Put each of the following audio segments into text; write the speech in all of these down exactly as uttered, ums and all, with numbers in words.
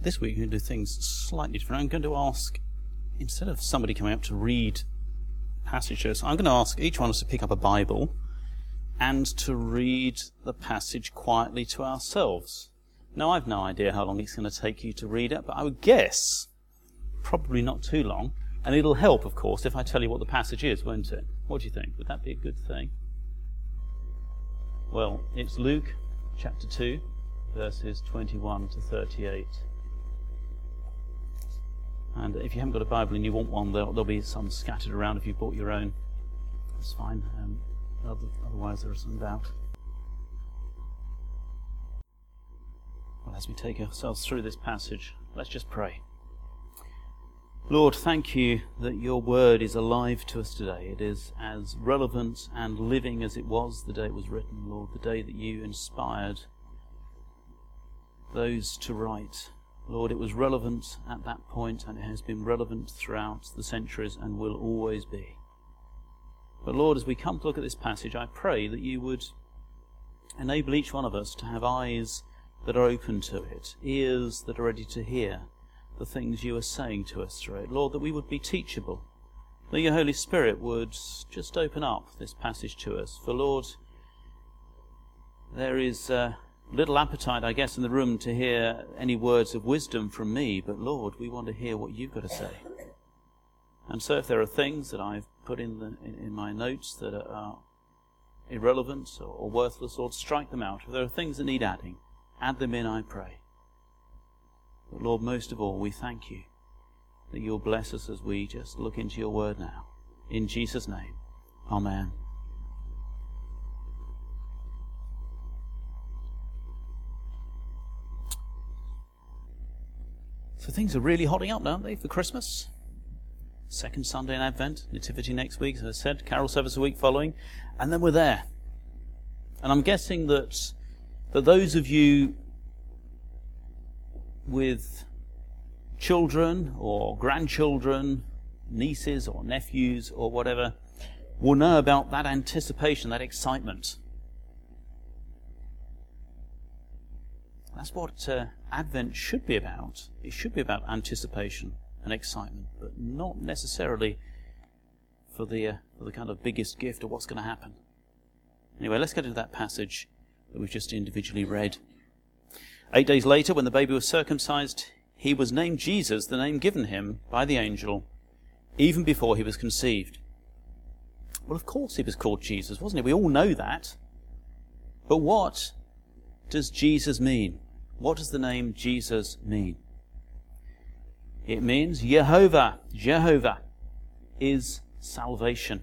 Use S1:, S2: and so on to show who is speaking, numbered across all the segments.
S1: this week we're going to do things slightly different. I'm going to ask, instead of somebody coming up to read passages, I'm going to ask each one of us to pick up a Bible and to read the passage quietly to ourselves. Now, I've no idea how long it's going to take you to read it, but I would guess probably not too long. And it'll help, of course, if I tell you what the passage is, won't it? What do you think? Would that be a good thing? Well, it's Luke chapter two, verses twenty-one to thirty-eight. And if you haven't got a Bible and you want one, there'll, there'll be some scattered around if you've bought your own. That's fine. Um, otherwise, there are some about. Well, as we take ourselves through this passage, let's just pray. Lord, thank you that your word is alive to us today. It is as relevant and living as it was the day it was written, Lord, the day that you inspired those to write. Lord, it was relevant at that point, and it has been relevant throughout the centuries and will always be. But Lord, as we come to look at this passage, I pray that you would enable each one of us to have eyes that are open to it, ears that are ready to hear the things you are saying to us through it. Lord, that we would be teachable, that your Holy Spirit would just open up this passage to us. For Lord, there is uh, little appetite, I guess, in the room to hear any words of wisdom from me, but Lord, we want to hear what you've got to say. And so if there are things that I've put in, the, in, in my notes that are, are irrelevant or, or worthless, Lord, strike them out. If there are things that need adding, add them in, I pray. But Lord, most of all, we thank you that you'll bless us as we just look into your word now. In Jesus' name, amen. So things are really hotting up, aren't they, for Christmas? Second Sunday in Advent, Nativity next week, as I said, Carol service a week following, and then we're there. And I'm guessing that, that those of you with children or grandchildren, nieces or nephews or whatever, will know about that anticipation, that excitement. That's what uh, Advent should be about. It should be about anticipation and excitement, but not necessarily for the, uh, for the kind of biggest gift of what's going to happen. Anyway, let's get into that passage that we've just individually read. Eight days later, when the baby was circumcised, he was named Jesus, the name given him by the angel, even before he was conceived. Well, of course he was called Jesus, wasn't he? We all know that. But what does Jesus mean? What does the name Jesus mean? It means Jehovah. Jehovah is salvation.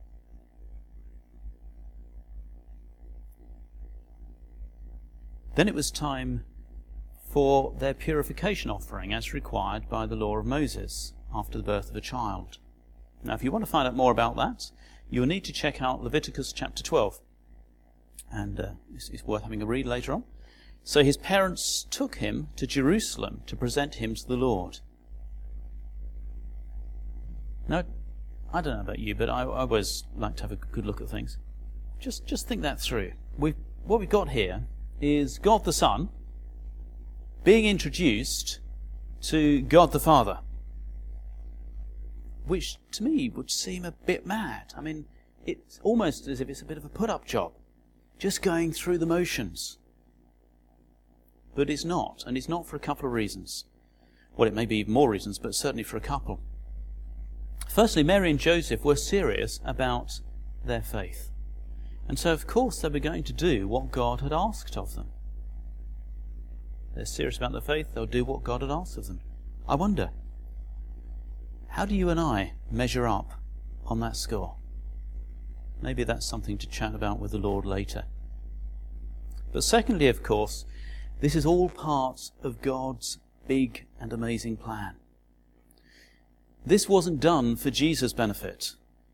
S1: Then it was time for their purification offering as required by the law of Moses after the birth of a child. Now, if you want to find out more about that, you'll need to check out Leviticus chapter twelve. And uh, it's, it's worth having a read later on. So his parents took him to Jerusalem to present him to the Lord. Now, I don't know about you, but I, I always like to have a good look at things. Just, just think that through. We've, what we've got here is God the Son being introduced to God the Father, which to me would seem a bit mad. I mean, it's almost as if it's a bit of a put-up job, just going through the motions. But it's not, and it's not for a couple of reasons. Well, it may be more reasons, but certainly for a couple. Firstly, Mary and Joseph were serious about their faith. And so, of course, they were going to do what God had asked of them. They're serious about their faith, they'll do what God had asked of them. I wonder, how do you and I measure up on that score? Maybe that's something to chat about with the Lord later. But secondly, of course, this is all part of God's big and amazing plan. This wasn't done for Jesus' benefit.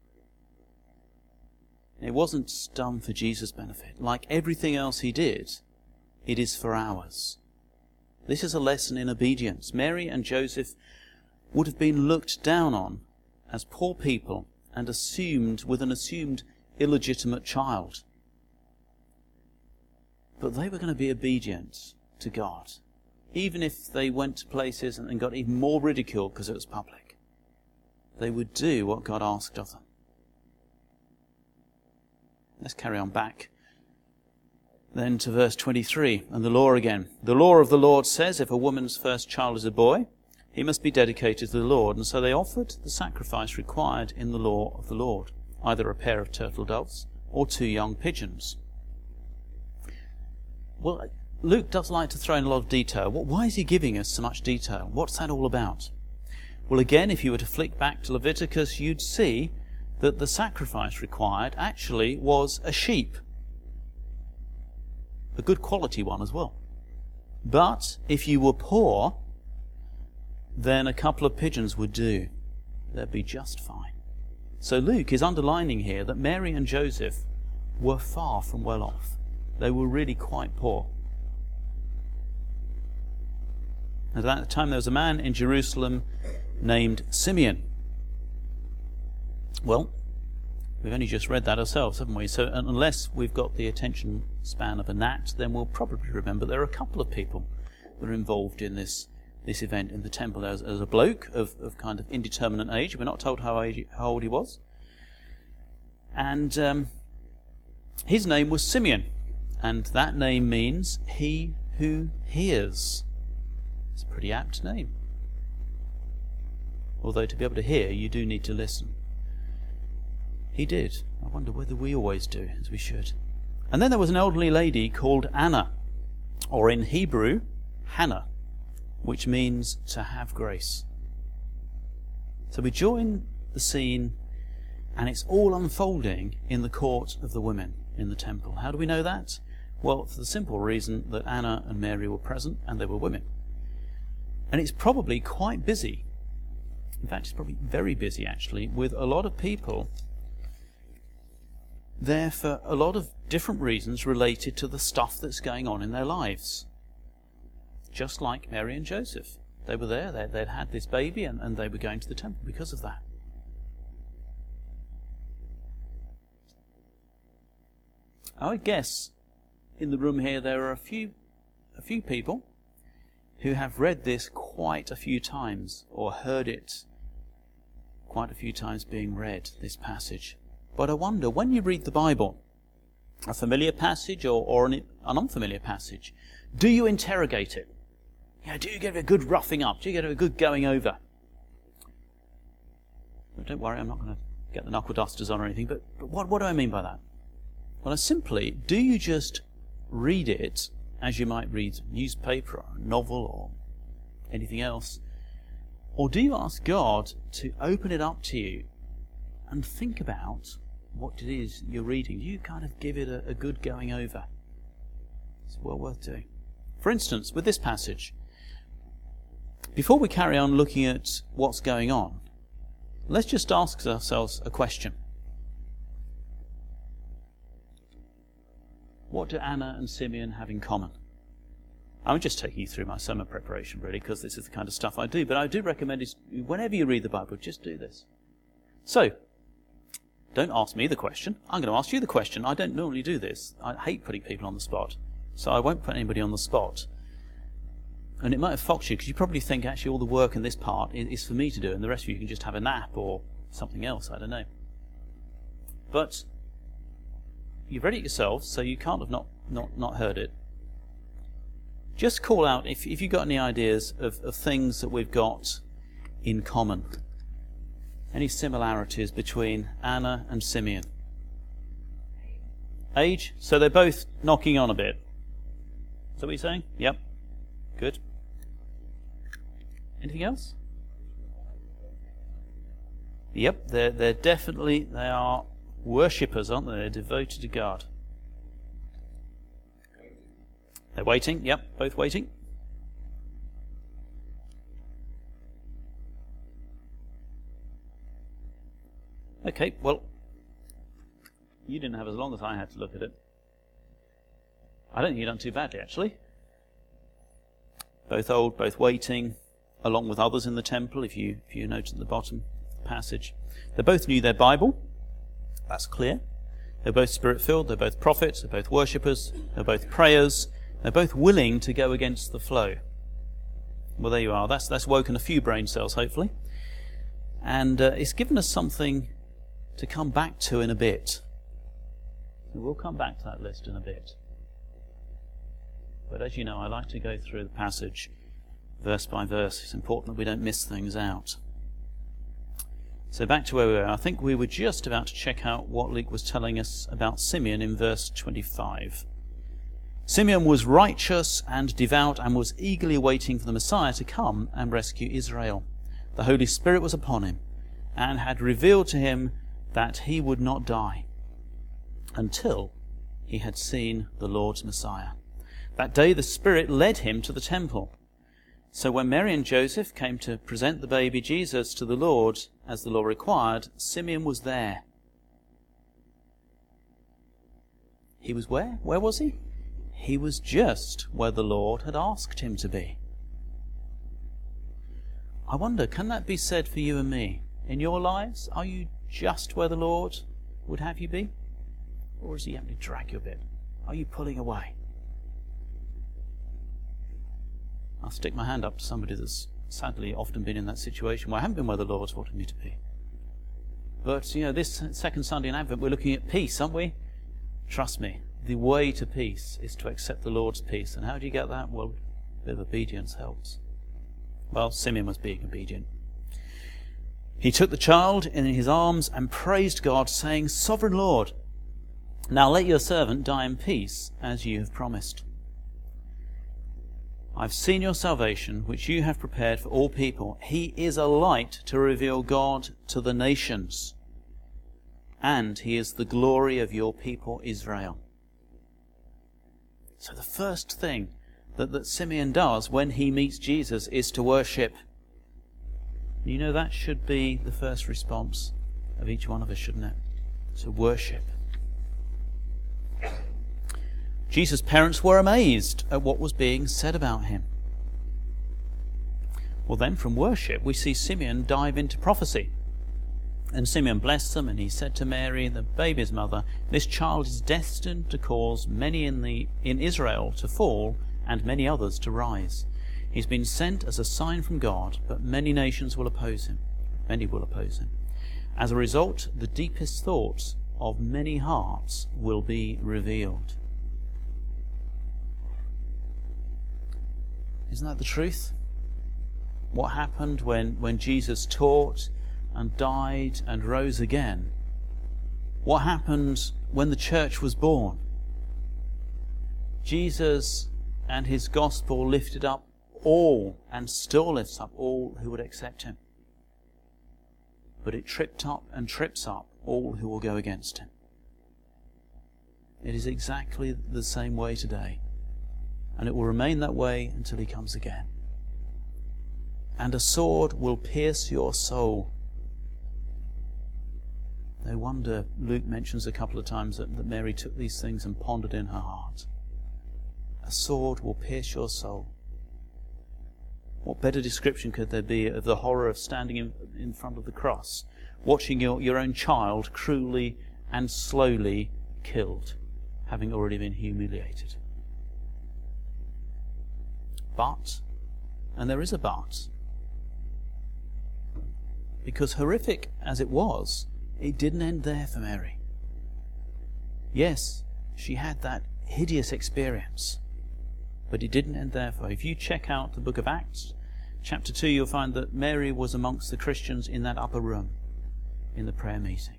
S1: It wasn't done for Jesus' benefit. Like everything else he did, it is for ours. This is a lesson in obedience. Mary and Joseph would have been looked down on as poor people and assumed with an assumed illegitimate child. But they were going to be obedient to God. even if they went to places and got even more ridiculed because it was public, they would do what God asked of them. Let's carry on back then to verse twenty-three, and the law again. The law of the Lord says, if a woman's first child is a boy, he must be dedicated to the Lord. And so they offered the sacrifice required in the law of the Lord, either a pair of turtle doves or two young pigeons. Well, Luke does like to throw in a lot of detail. Why is he giving us so much detail? What's that all about? Well, again, if you were to flick back to Leviticus, you'd see that the sacrifice required actually was a sheep. A good quality one as well. But if you were poor, then a couple of pigeons would do. They'd be just fine. So Luke is underlining here that Mary and Joseph were far from well off. They were really quite poor. And at that time there was a man in Jerusalem named Simeon. Well, we've only just read that ourselves, haven't we? So unless we've got the attention span of a gnat, then we'll probably remember there are a couple of people that are involved in this this event in the temple. There's, there's a bloke of, of kind of indeterminate age. We're not told how, age, how old he was. And um, his name was Simeon. And that name means he who hears. It's a pretty apt name. Although to be able to hear, you do need to listen. He did. I wonder whether we always do, as we should. And then there was an elderly lady called Anna, or in Hebrew, Hannah, which means to have grace. So we join the scene, and it's all unfolding in the court of the women in the temple. How do we know that? Well, for the simple reason that Anna and Mary were present, and they were women. And it's probably quite busy. In fact, it's probably very busy, actually, with a lot of people there for a lot of different reasons related to the stuff that's going on in their lives. Just like Mary and Joseph. They were there, they, they'd had this baby, and, and they were going to the temple because of that. I would guess in the room here there are a few, a few people who have read this quite a few times, or heard it quite a few times being read, this passage. But I wonder, when you read the Bible, a familiar passage or, or an, an unfamiliar passage, do you interrogate it? You know, do you give it a good roughing up? Do you get a good going over? But don't worry, I'm not going to get the knuckle dusters on or anything, but, but what, what do I mean by that? Well, I simply, do you just read it as you might read a newspaper or a novel or anything else? Or do you ask God to open it up to you and think about what it is you're reading? Do you kind of give it a, a good going over? It's well worth doing. For instance, with this passage, before we carry on looking at what's going on, let's just ask ourselves a question. What do Anna and Simeon have in common? I'm just taking you through my sermon preparation, really, because this is the kind of stuff I do. But I do recommend is whenever you read the Bible, just do this. So, don't ask me the question. I'm going to ask you the question. I don't normally do this. I hate putting people on the spot. So I won't put anybody on the spot. And it might have foxed you, because you probably think actually all the work in this part is, is for me to do, and the rest of you can just have a nap or something else. I don't know. But you've read it yourselves, so you can't have not, not, not heard it. Just call out if, if you've got any ideas of, of things that we've got in common. Any similarities between Anna and Simeon? Age? So they're both knocking on a bit. Is that what you're saying? Yep. Good. Anything else? Yep, they're, they're definitely, they are worshippers, aren't they? They're devoted to God. They're waiting. Yep, both waiting. Okay, well, you didn't have as long as I had to look at it. I don't think you've done too badly, actually. Both old, both waiting, along with others in the temple, if you if you note at the bottom of the passage. They both knew their Bible. That's clear. They're both spirit-filled. They're both prophets. They're both worshippers. They're both prayers. They're both willing to go against the flow. Well, there you are. That's that's woken a few brain cells, hopefully. And uh, it's given us something to come back to in a bit. We'll come back to that list in a bit. But as you know, I like to go through the passage verse by verse. It's important that we don't miss things out. So back to where we were. I think we were just about to check out what Luke was telling us about Simeon in verse twenty-five. Simeon was righteous and devout and was eagerly waiting for the Messiah to come and rescue Israel. The Holy Spirit was upon him and had revealed to him that he would not die until he had seen the Lord's Messiah. That day the Spirit led him to the temple. So when Mary and Joseph came to present the baby Jesus to the Lord, as the law required, Simeon was there. He was where? Where was he? He was just where the Lord had asked him to be. I wonder, can that be said for you and me? In your lives, are you just where the Lord would have you be? Or is he having to drag you a bit? Are you pulling away? I'll stick my hand up to somebody that's sadly often been in that situation where I haven't been where the Lord's wanted me to be. But, you know, this second Sunday in Advent, we're looking at peace, aren't we? Trust me, the way to peace is to accept the Lord's peace. And how do you get that? Well, a bit of obedience helps. Well, Simeon was being obedient. He took the child in his arms and praised God, saying, "Sovereign Lord, now let your servant die in peace, as you have promised. I've seen your salvation, which you have prepared for all people. He is a light to reveal God to the nations, and he is the glory of your people Israel." So the first thing that, that Simeon does when he meets Jesus is to worship. You know, that should be the first response of each one of us, shouldn't it? To worship. Jesus' parents were amazed at what was being said about him. Well then, from worship, we see Simeon dive into prophecy. And Simeon blessed them, and he said to Mary, the baby's mother, "This child is destined to cause many in the in Israel to fall, and many others to rise. He's been sent as a sign from God, but many nations will oppose him. Many will oppose him. As a result, the deepest thoughts of many hearts will be revealed." Isn't that the truth? What happened when, when Jesus taught and died and rose again? What happened when the church was born? Jesus and his gospel lifted up all, and still lifts up all who would accept him. But it tripped up and trips up all who will go against him. It is exactly the same way today. And it will remain that way until he comes again. And a sword will pierce your soul. No wonder Luke mentions a couple of times that, that Mary took these things and pondered in her heart. A sword will pierce your soul. What better description could there be of the horror of standing in, in front of the cross, watching your, your own child cruelly and slowly killed, having already been humiliated? But, and there is a but, because horrific as it was, it didn't end there for Mary. Yes, she had that hideous experience, but it didn't end there for her. If you check out the book of Acts, chapter two, you'll find that Mary was amongst the Christians in that upper room, in the prayer meeting.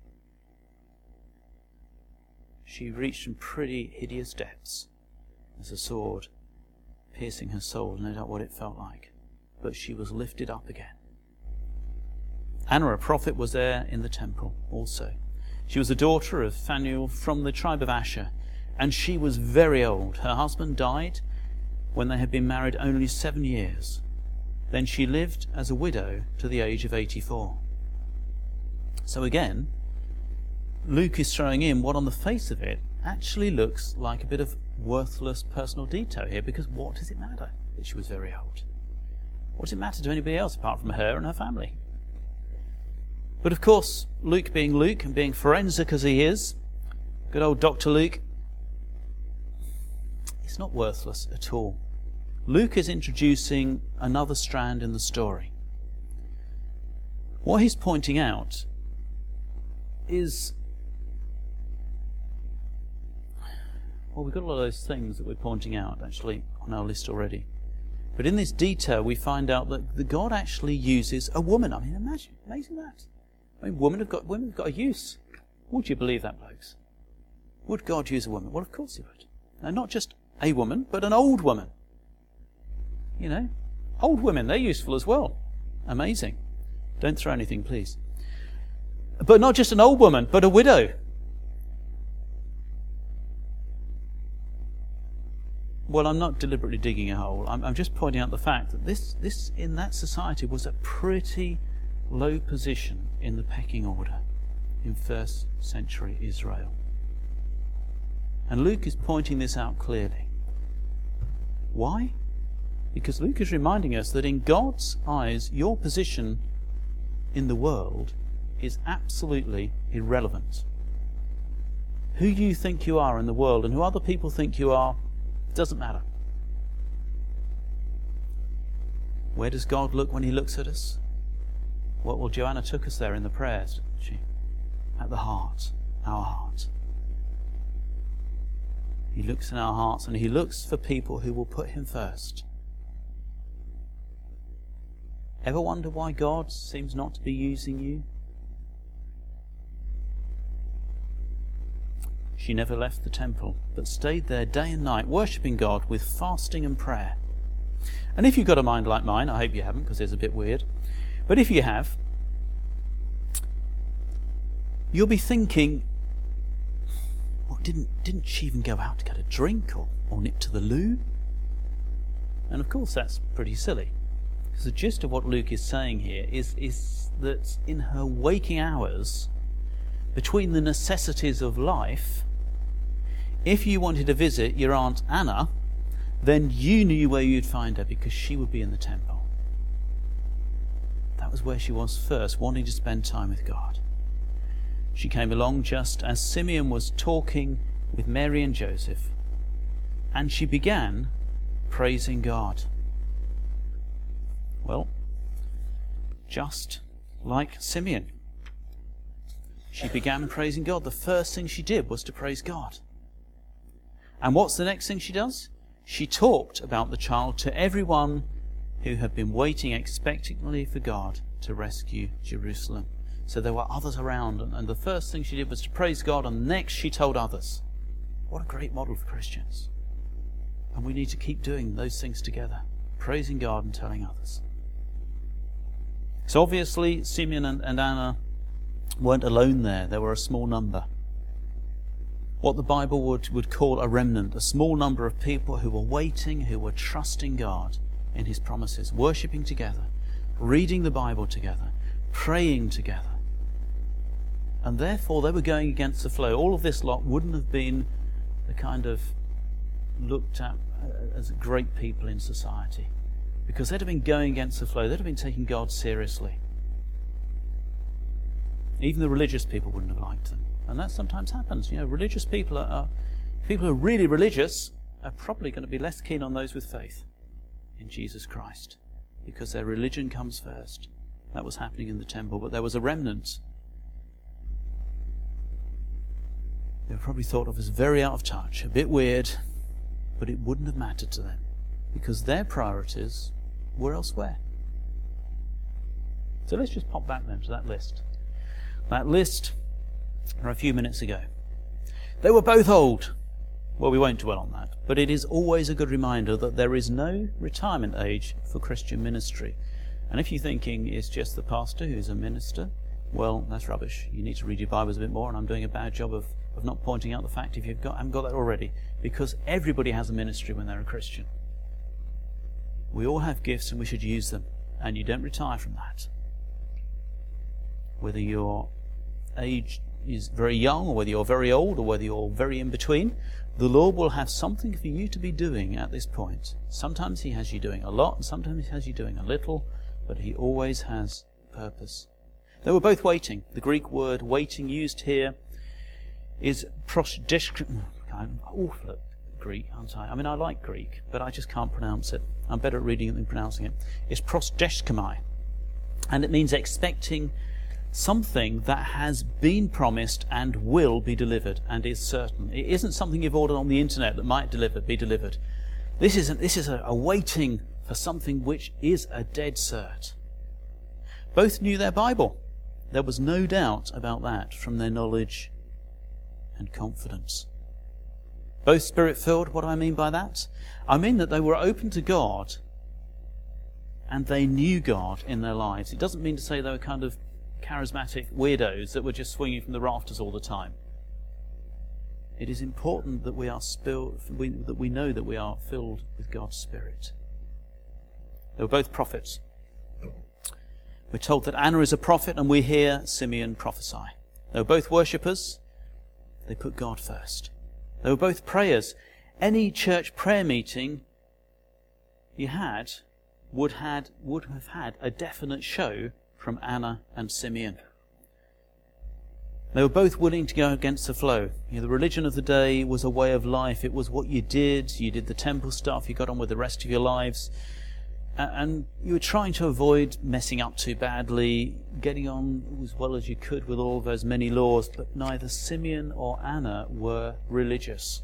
S1: She reached some pretty hideous depths as a sword piercing her soul, no doubt what it felt like. But she was lifted up again. Anna, a prophet, was there in the temple also. She was the daughter of Phanuel from the tribe of Asher, and she was very old. Her husband died when they had been married only seven years. Then she lived as a widow to the age of eighty-four. So again, Luke is throwing in what on the face of it actually looks like a bit of worthless personal detail here, because what does it matter that she was very old? What does it matter to anybody else apart from her and her family? But of course, Luke being Luke and being forensic as he is, good old Doctor Luke, it's not worthless at all. Luke is introducing another strand in the story. What he's pointing out is, well, we've got a lot of those things that we're pointing out actually on our list already. But in this detail we find out that the God actually uses a woman. I mean, imagine, amazing that. I mean, women have got women have got a use. Would you believe that, blokes? Would God use a woman? Well, of course he would. Now, not just a woman, but an old woman. You know, old women, they're useful as well. Amazing. Don't throw anything, please. But not just an old woman, but a widow. Well, I'm not deliberately digging a hole. I'm, I'm just pointing out the fact that this, this, in that society, was a pretty low position in the pecking order in first century Israel. And Luke is pointing this out clearly. Why? Because Luke is reminding us that in God's eyes, your position in the world is absolutely irrelevant. Who you think you are in the world and who other people think you are, doesn't matter. Where does God look when he looks at us? Well, well Joanna took us there in the prayers, didn't she? At the heart, our heart. He looks in our hearts and he looks for people who will put him first. Ever wonder why God seems not to be using you? She never left the temple, but stayed there day and night, worshipping God with fasting and prayer. And if you've got a mind like mine, I hope you haven't, because it's a bit weird, but if you have, you'll be thinking, well, didn't, didn't she even go out to get a drink or, or nip to the loo? And of course that's pretty silly. Because the gist of what Luke is saying here is, is that in her waking hours, between the necessities of life, if you wanted to visit your Aunt Anna, then you knew where you'd find her because she would be in the temple. That was where she was first, wanting to spend time with God. She came along just as Simeon was talking with Mary and Joseph, and she began praising God. Well, just like Simeon, she began praising God. The first thing she did was to praise God. And what's the next thing she does? She talked about the child to everyone who had been waiting expectantly for God to rescue Jerusalem. So there were others around, and, and the first thing she did was to praise God, and next she told others. What a great model for Christians. And we need to keep doing those things together, praising God and telling others. So obviously Simeon and, and Anna weren't alone there. There were a small number. What the Bible would, would call a remnant, a small number of people who were waiting, who were trusting God in his promises, worshipping together, reading the Bible together, praying together. And therefore they were going against the flow. All of this lot wouldn't have been the kind of looked at as great people in society, because they'd have been going against the flow. They'd have been taking God seriously. Even the religious people wouldn't have liked them. And that sometimes happens. You know, religious people are, are people who are really religious are probably going to be less keen on those with faith in Jesus Christ, because their religion comes first. That was happening in the temple, but there was a remnant. They were probably thought of as very out of touch, a bit weird, but it wouldn't have mattered to them, because their priorities were elsewhere. So let's just pop back then to that list. That list from a few minutes ago. They were both old. Well, we won't dwell on that, but it is always a good reminder that there is no retirement age for Christian ministry. And if you're thinking it's just the pastor who's a minister, well, that's rubbish. You need to read your Bibles a bit more, and I'm doing a bad job of, of not pointing out the fact if you've got, haven't got that already, because everybody has a ministry when they're a Christian. We all have gifts and we should use them, and you don't retire from that. Whether your age is very young, or whether you're very old, or whether you're very in between, the Lord will have something for you to be doing at this point. Sometimes he has you doing a lot, and sometimes he has you doing a little, but he always has purpose. They were both waiting. The Greek word waiting used here is prosdescription. I'm awful at Greek, aren't I? I mean, I like Greek, but I just can't pronounce it. I'm better at reading it than pronouncing it. It's prosdechkamai, and it means expecting something that has been promised and will be delivered and is certain. It isn't something you've ordered on the internet that might deliver, be delivered. This isn't. This is a, a waiting for something which is a dead cert. Both knew their Bible. There was no doubt about that from their knowledge and confidence. Both Spirit-filled. What do I mean by that? I mean that they were open to God and they knew God in their lives. It doesn't mean to say they were kind of charismatic weirdos that were just swinging from the rafters all the time. It is important that we are spilled, we, that we know that we are filled with God's Spirit. They were both prophets. We're told that Anna is a prophet, and we hear Simeon prophesy. They were both worshippers. They put God first. They were both prayers. Any church prayer meeting you had would had would have had a definite show from Anna and Simeon. They were both willing to go against the flow. You know, the religion of the day was a way of life. It was what you did. You did the temple stuff. You got on with the rest of your lives. And you were trying to avoid messing up too badly, getting on as well as you could with all those many laws. But neither Simeon or Anna were religious.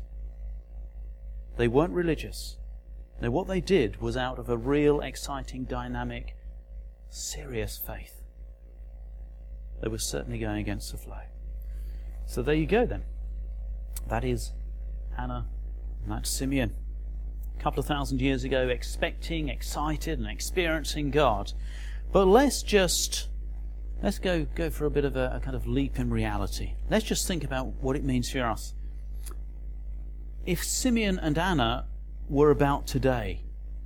S1: They weren't religious. No, what they did was out of a real, exciting, dynamic, serious faith. They were certainly going against the flow. So there you go then. That is Anna and that's Simeon. A couple of thousand years ago, expecting, excited and experiencing God. But let's just, let's go, go for a bit of a, a kind of leap in reality. Let's just think about what it means for us. If Simeon and Anna were about today,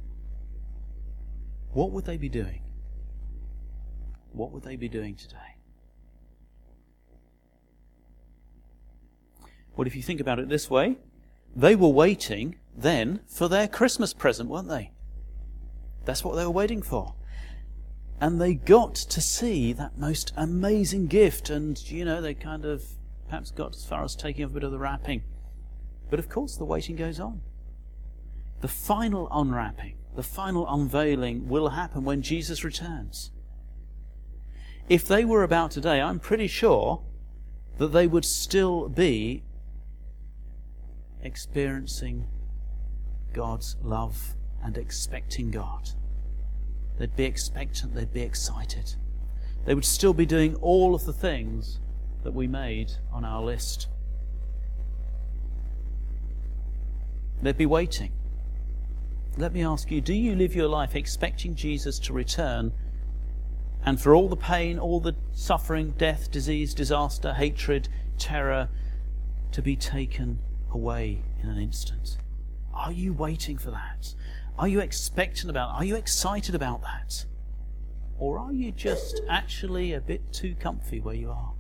S1: what would they be doing? What would they be doing today? Well, if you think about it this way, they were waiting then for their Christmas present, weren't they? That's what they were waiting for. And they got to see that most amazing gift, and, you know, they kind of perhaps got as far as taking off a bit of the wrapping. But of course the waiting goes on. The final unwrapping, the final unveiling will happen when Jesus returns. If they were about today, I'm pretty sure that they would still be experiencing God's love and expecting God. They'd be expectant, they'd be excited. They would still be doing all of the things that we made on our list. They'd be waiting. Let me ask you, do you live your life expecting Jesus to return and for all the pain, all the suffering, death, disease, disaster, hatred, terror to be taken away in an instant? Are you waiting for that? Are you expectant about it? Are you excited about that? Or are you just actually a bit too comfy where you are?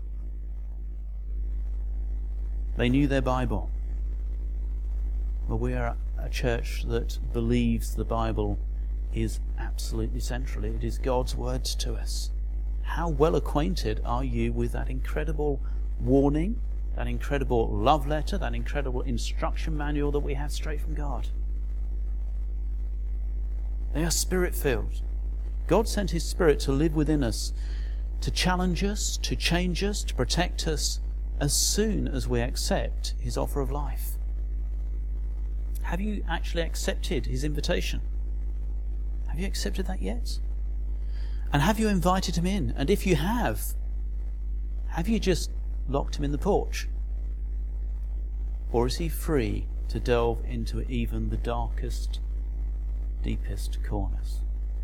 S1: They knew their Bible. Well, we are a church that believes the Bible is absolutely central. It is God's words to us. How well acquainted are you with that incredible warning, that incredible love letter, that incredible instruction manual that we have straight from God? They are Spirit-filled. God sent His Spirit to live within us, to challenge us, to change us, to protect us as soon as we accept His offer of life. Have you actually accepted His invitation? Have you accepted that yet? And have you invited Him in? And if you have, have you just locked Him in the porch? Or is He free to delve into even the darkest, deepest corners?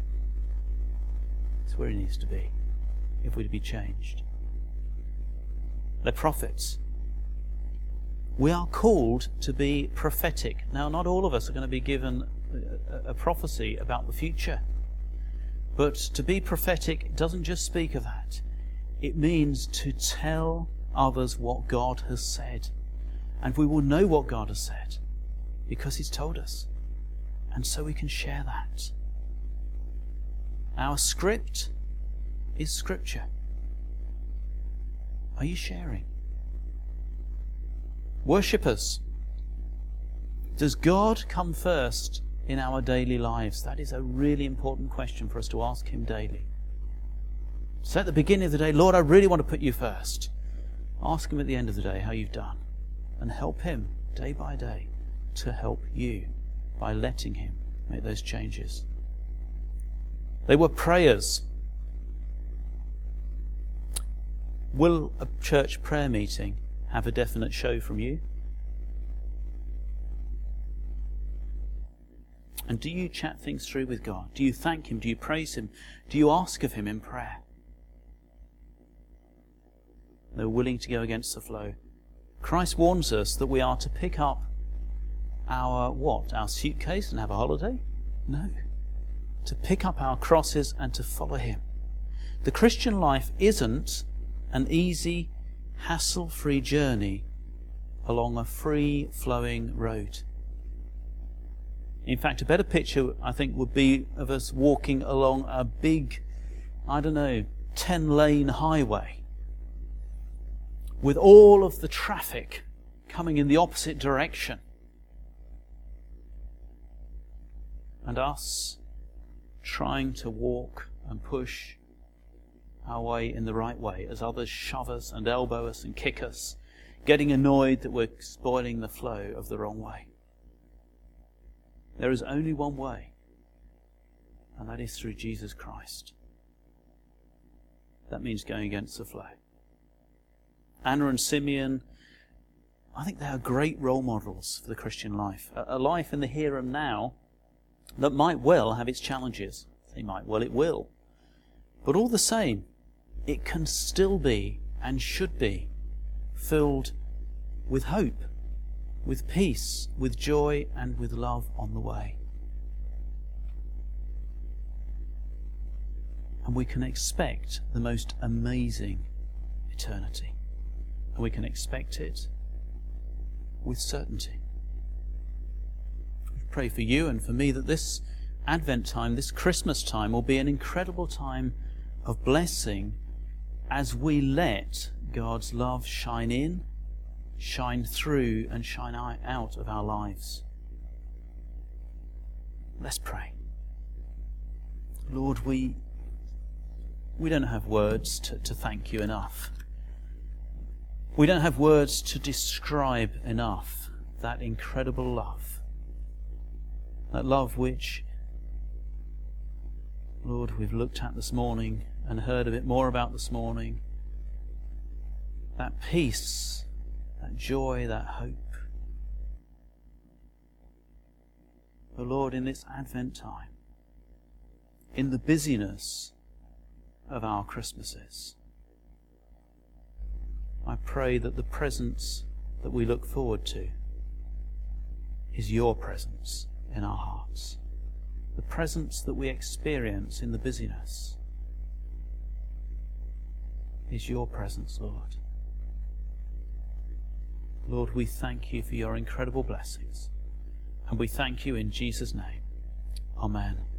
S1: It's where He needs to be if we're to be changed. They're prophets. We are called to be prophetic. Now, not all of us are going to be given a, a prophecy about the future. But to be prophetic doesn't just speak of that. It means to tell others what God has said. And we will know what God has said because He's told us. And so we can share that. Our script is Scripture. Are you sharing? Worshippers. Does God come first in our daily lives? That is a really important question for us to ask Him daily. So at the beginning of the day, Lord, I really want to put you first. Ask Him at the end of the day how you've done, and help Him day by day to help you by letting Him make those changes. They were prayers. Will a church prayer meeting have a definite show from you? And do you chat things through with God? Do you thank Him? Do you praise Him? Do you ask of Him in prayer? They're willing to go against the flow. Christ warns us that we are to pick up our what? Our suitcase and have a holiday? No. To pick up our crosses and to follow Him. The Christian life isn't an easy, hassle-free journey along a free-flowing road. In fact, a better picture, I think, would be of us walking along a big, I don't know, ten-lane highway with all of the traffic coming in the opposite direction. And us trying to walk and push our way in the right way as others shove us and elbow us and kick us, getting annoyed that we're spoiling the flow of the wrong way. There is only one way, and that is through Jesus Christ. That means going against the flow. Anna and Simeon, I think they are great role models for the Christian life. A life in the here and now that might well have its challenges. They might well, it will. But all the same, it can still be and should be filled with hope, with peace, with joy, and with love on the way. And we can expect the most amazing eternity. And we can expect it with certainty. I pray for you and for me that this Advent time, this Christmas time, will be an incredible time of blessing as we let God's love shine in, shine through, and shine out of our lives. Let's pray. Lord, we we don't have words to, to thank you enough. We don't have words to describe enough that incredible love. That love which, Lord, we've looked at this morning and heard a bit more about this morning. That peace, that joy, that hope. But Lord, in this Advent time, in the busyness of our Christmases, I pray that the presence that we look forward to is your presence in our hearts. The presence that we experience in the busyness is your presence, Lord. Lord, we thank you for your incredible blessings, and we thank you in Jesus' name. Amen.